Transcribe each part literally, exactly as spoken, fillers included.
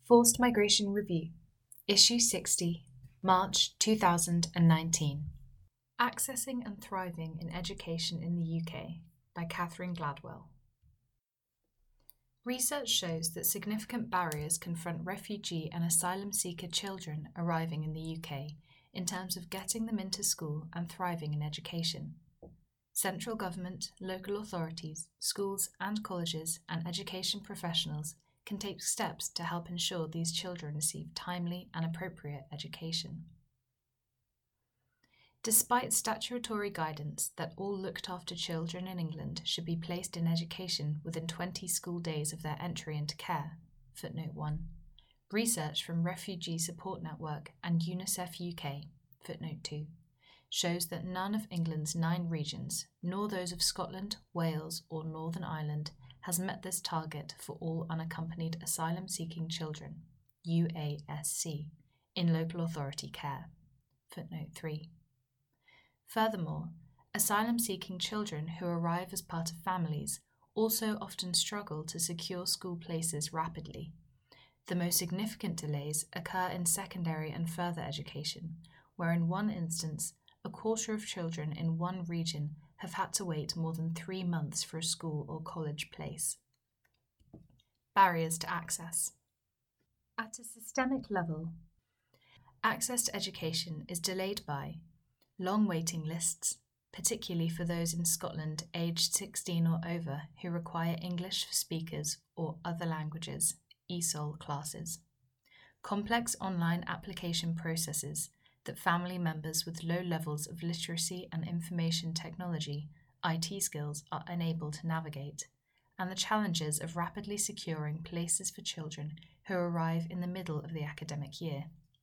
Forced Migration Review, Issue sixty, March two thousand nineteen. Accessing and Thriving in Education in the U K by Catherine Gladwell. Research shows that significant barriers confront refugee and asylum seeker children arriving in the U K in terms of getting them into school and thriving in education. Central government, local authorities, schools and colleges and education professionals can take steps to help ensure these children receive timely and appropriate education. Despite statutory guidance that all looked after children in England should be placed in education within twenty school days of their entry into care, footnote one, research from Refugee Support Network and UNICEF U K, footnote two, shows that none of England's nine regions, nor those of Scotland, Wales or Northern Ireland, has met this target for all unaccompanied asylum-seeking children, U A S C, in local authority care, footnote three. Furthermore, asylum-seeking children who arrive as part of families also often struggle to secure school places rapidly. The most significant delays occur in secondary and further education, where in one instance, a quarter of children in one region have had to wait more than three months for a school or college place. Barriers to access. At a systemic level, access to education is delayed by long waiting lists, particularly for those in Scotland aged sixteen or over who require English for speakers or other languages, E S O L classes. Complex online application processes that family members with low levels of literacy and information technology, I T skills, are unable to navigate, and the challenges of rapidly securing places for children who arrive in the middle of the academic year.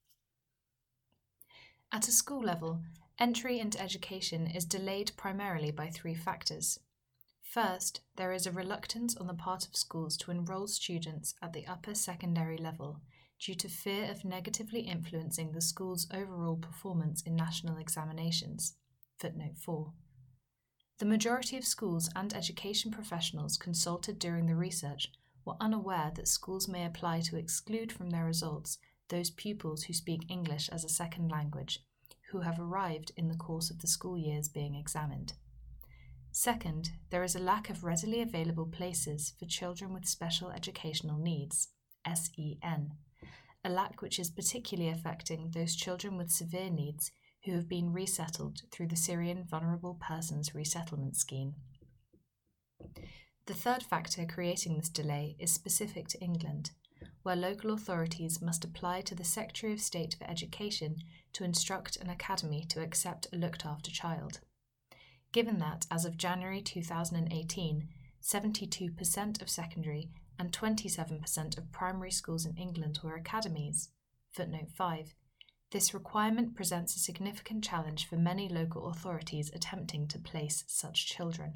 At a school level, entry into education is delayed primarily by three factors. First, there is a reluctance on the part of schools to enrol students at the upper secondary level due to fear of negatively influencing the school's overall performance in national examinations, footnote four. The majority of schools and education professionals consulted during the research were unaware that schools may apply to exclude from their results those pupils who speak English as a second language, who have arrived in the course of the school years being examined. Second, there is a lack of readily available places for children with special educational needs, S E N, a lack which is particularly affecting those children with severe needs who have been resettled through the Syrian Vulnerable Persons Resettlement Scheme. The third factor creating this delay is specific to England, where local authorities must apply to the Secretary of State for Education to instruct an academy to accept a looked-after child. Given that, as of January two thousand eighteen, seventy-two percent of secondary and twenty-seven percent of primary schools in England were academies, footnote five, this requirement presents a significant challenge for many local authorities attempting to place such children.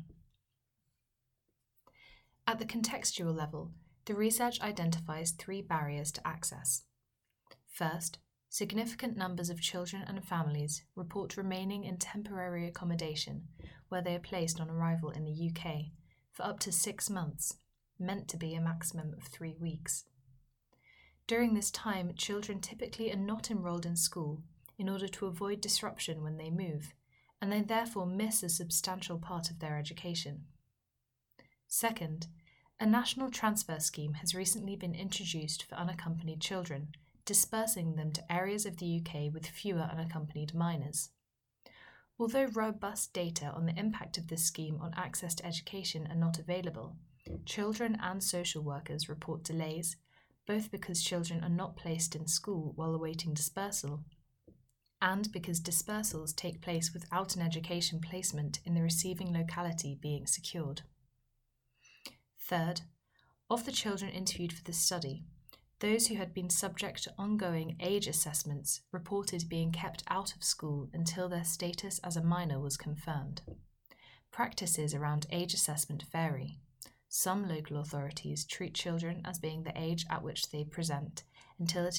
At the contextual level, the research identifies three barriers to access. First, significant numbers of children and families report remaining in temporary accommodation where they are placed on arrival in the U K for up to six months, meant to be a maximum of three weeks. During this time, children typically are not enrolled in school in order to avoid disruption when they move, and they therefore miss a substantial part of their education. Second, a national transfer scheme has recently been introduced for unaccompanied children, dispersing them to areas of the U K with fewer unaccompanied minors. Although robust data on the impact of this scheme on access to education are not available, children and social workers report delays, both because children are not placed in school while awaiting dispersal, and because dispersals take place without an education placement in the receiving locality being secured. Third, of the children interviewed for this study, those who had been subject to ongoing age assessments reported being kept out of school until their status as a minor was confirmed. Practices around age assessment vary. Some local authorities treat children as being the age at which they present until it